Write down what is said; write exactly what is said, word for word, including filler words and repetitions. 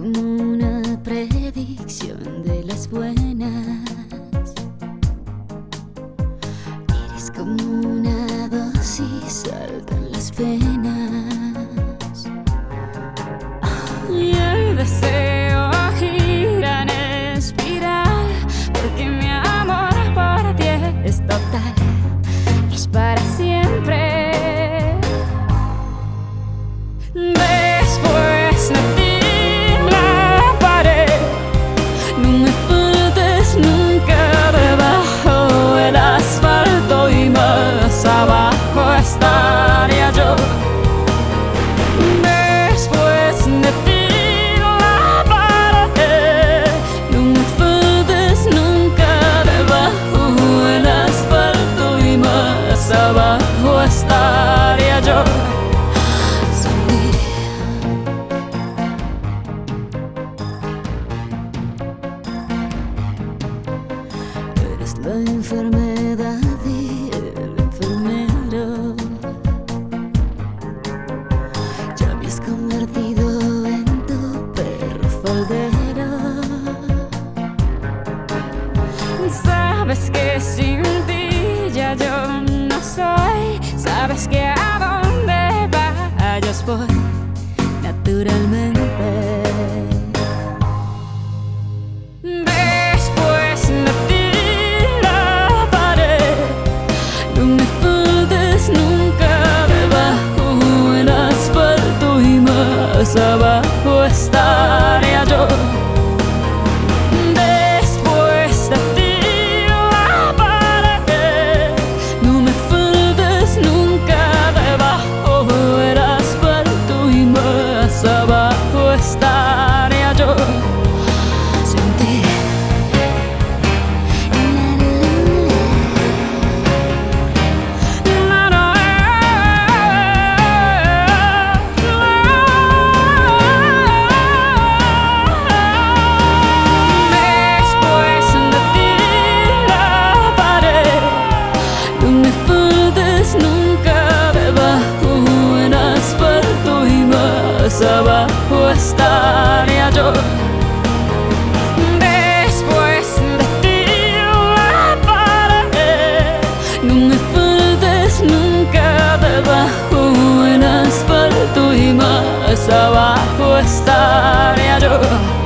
como una predicción de las buenas. Eres como una dosis alta en las venas. Y el deseo gira en espiral, porque mi amor por ti es total, es para siempre. Después de ti la pared, no me faltes nunca debajo del asfalto, y más abajo estaría yo. Después de ti la pared, no me faltes nunca debajo del asfalto, y más abajo estaría yo. La enfermedad y el enfermero, ya me has convertido en tu perro faldero. Sabes que sin ti ya yo no soy, sabes que a donde vayas voy naturalmente. Abajo estaría yo. Después de ti la pared, no me faltes nunca debajo del asfalto, y más abajo estaría yo. Sin ti. Abajo estaría yo. Después de ti la pared, no me faltes nunca debajo del asfalto, y más abajo estaría yo.